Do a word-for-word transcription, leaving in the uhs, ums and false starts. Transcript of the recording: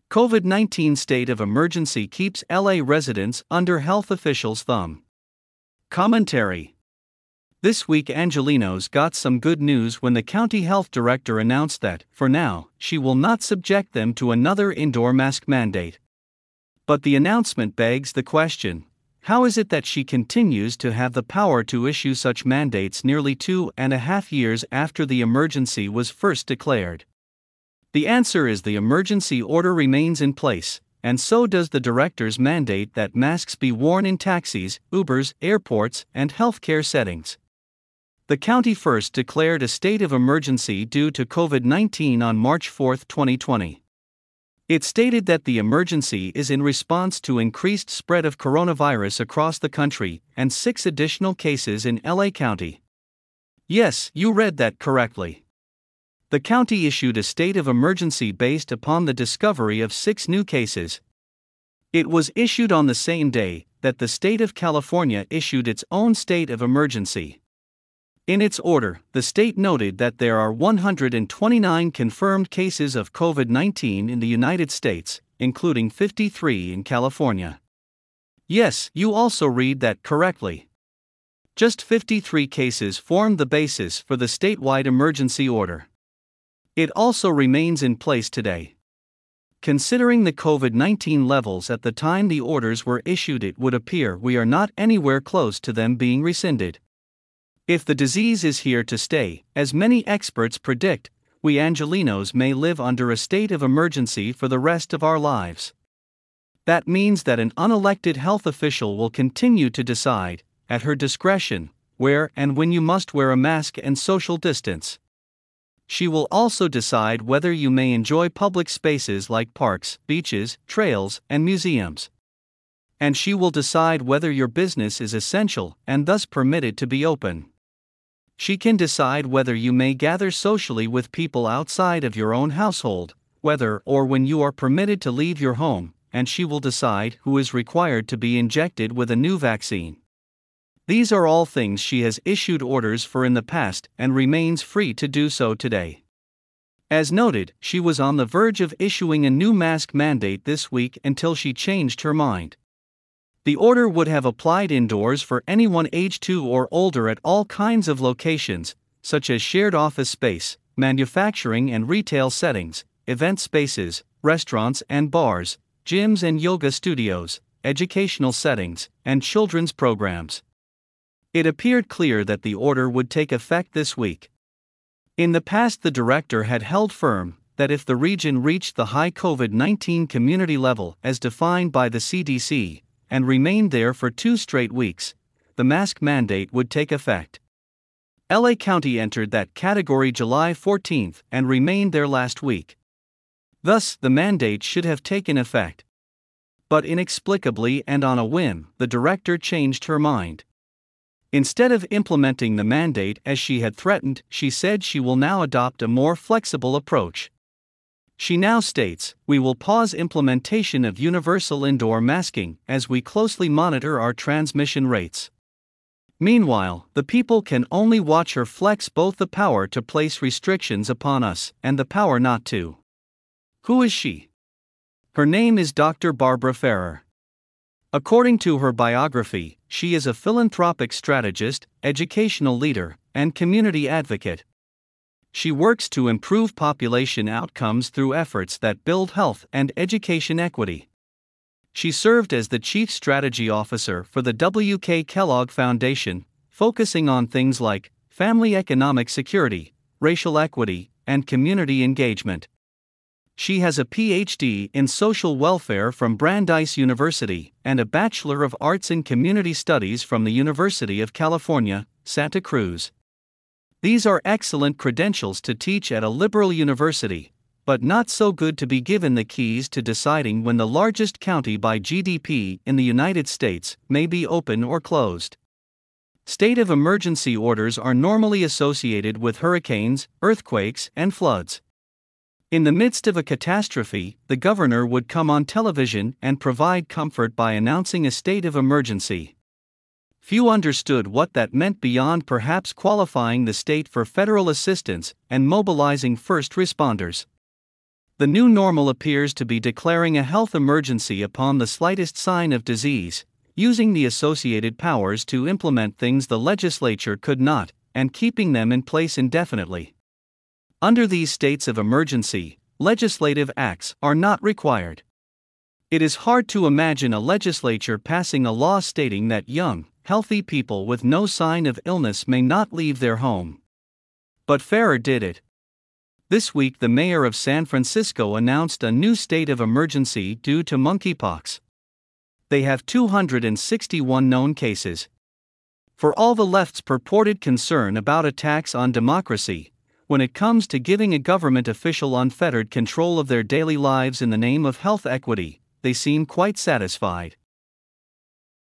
COVID nineteen state of emergency keeps L A residents under health officials' thumb. Commentary. This week Angelenos got some good news when the county health director announced that, for now, she will not subject them to another indoor mask mandate. But the announcement begs the question, how is it that she continues to have the power to issue such mandates nearly two and a half years after the emergency was first declared? The answer is the emergency order remains in place, and so does the director's mandate that masks be worn in taxis, Ubers, airports, and healthcare settings. The county first declared a state of emergency due to COVID nineteen on March fourth, twenty twenty. It stated that the emergency is in response to increased spread of coronavirus across the country and six additional cases in L A County. Yes, you read that correctly. The county issued a state of emergency based upon the discovery of six new cases. It was issued on the same day that the state of California issued its own state of emergency. In its order, the state noted that there are one hundred twenty-nine confirmed cases of COVID nineteen in the United States, including fifty-three in California. Yes, you also read that correctly. Just fifty-three cases formed the basis for the statewide emergency order. It also remains in place today. Considering the COVID nineteen levels at the time the orders were issued, it would appear we are not anywhere close to them being rescinded. If the disease is here to stay, as many experts predict, we Angelenos may live under a state of emergency for the rest of our lives. That means that an unelected health official will continue to decide, at her discretion, where and when you must wear a mask and social distance. She will also decide whether you may enjoy public spaces like parks, beaches, trails, and museums. And she will decide whether your business is essential and thus permitted to be open. She can decide whether you may gather socially with people outside of your own household, whether or when you are permitted to leave your home, and she will decide who is required to be injected with a new vaccine. These are all things she has issued orders for in the past and remains free to do so today. As noted, she was on the verge of issuing a new mask mandate this week until she changed her mind. The order would have applied indoors for anyone age two or older at all kinds of locations, such as shared office space, manufacturing and retail settings, event spaces, restaurants and bars, gyms and yoga studios, educational settings, and children's programs. It appeared clear that the order would take effect this week. In the past, the director had held firm that if the region reached the high COVID nineteen community level as defined by the C D C, and remained there for two straight weeks, the mask mandate would take effect. L A County entered that category July fourteenth and remained there last week. Thus, the mandate should have taken effect. But inexplicably and on a whim, the director changed her mind. Instead of implementing the mandate as she had threatened, she said she will now adopt a more flexible approach. She now states, "We will pause implementation of universal indoor masking as we closely monitor our transmission rates." Meanwhile, the people can only watch her flex both the power to place restrictions upon us and the power not to. Who is she? Her name is Doctor Barbara Ferrer. According to her biography, she is a philanthropic strategist, educational leader, and community advocate. She works to improve population outcomes through efforts that build health and education equity. She served as the Chief Strategy Officer for the W K Kellogg Foundation, focusing on things like family economic security, racial equity, and community engagement. She has a P H D in social welfare from Brandeis University and a Bachelor of Arts in Community Studies from the University of California, Santa Cruz. These are excellent credentials to teach at a liberal university, but not so good to be given the keys to deciding when the largest county by G D P in the United States may be open or closed. State of emergency orders are normally associated with hurricanes, earthquakes, and floods. In the midst of a catastrophe, the governor would come on television and provide comfort by announcing a state of emergency. Few understood what that meant beyond perhaps qualifying the state for federal assistance and mobilizing first responders. The new normal appears to be declaring a health emergency upon the slightest sign of disease, using the associated powers to implement things the legislature could not, and keeping them in place indefinitely. Under these states of emergency, legislative acts are not required. It is hard to imagine a legislature passing a law stating that young, healthy people with no sign of illness may not leave their home. But Ferrer did it. This week, the mayor of San Francisco announced a new state of emergency due to monkeypox. They have two hundred sixty-one known cases. For all the left's purported concern about attacks on democracy, when it comes to giving a government official unfettered control of their daily lives in the name of health equity, they seem quite satisfied.